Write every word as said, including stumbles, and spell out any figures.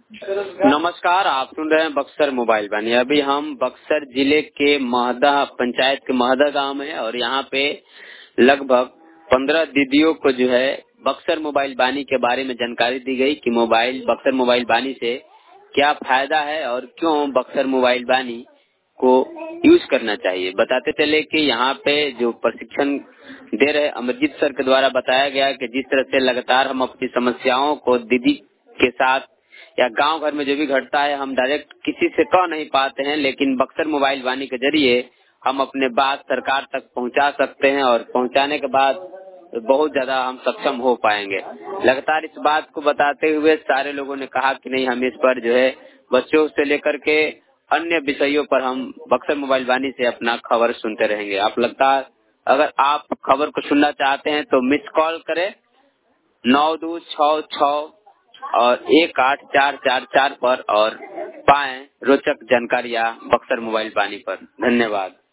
नमस्कार, आप सुन रहे हैं बक्सर मोबाइल वाणी। अभी हम बक्सर जिले के महदा पंचायत के महदा गांव में हैं और यहाँ पे लगभग पंद्रह दीदियों को जो है बक्सर मोबाइल वाणी के बारे में जानकारी दी गई कि मोबाइल बक्सर मोबाइल वाणी से क्या फायदा है और क्यों बक्सर मोबाइल वाणी को यूज करना चाहिए। बताते चले कि यहाँ पे जो प्रशिक्षण दे रहे अमरजीत सर के द्वारा बताया गया कि जिस तरह से लगातार हम अपनी समस्याओं को दीदी के साथ या गांव घर में जो भी घटता है हम डायरेक्ट किसी से कह नहीं पाते हैं, लेकिन बक्सर मोबाइल वाणी के जरिए हम अपने बात सरकार तक पहुंचा सकते हैं और पहुंचाने के बाद बहुत ज्यादा हम सक्षम हो पाएंगे। लगातार इस बात को बताते हुए सारे लोगों ने कहा कि नहीं, हम इस पर जो है बच्चों से लेकर के अन्य विषयों पर हम बक्सर मोबाइल वाणी से अपना खबर सुनते रहेंगे। आप लगता अगर आप खबर को सुनना चाहते हैं तो मिस कॉल करें नौ दो छः छः और एक आठ चार चार चार पर और पाएं रोचक जानकारियां बक्सर मोबाइल वाणी पर। धन्यवाद।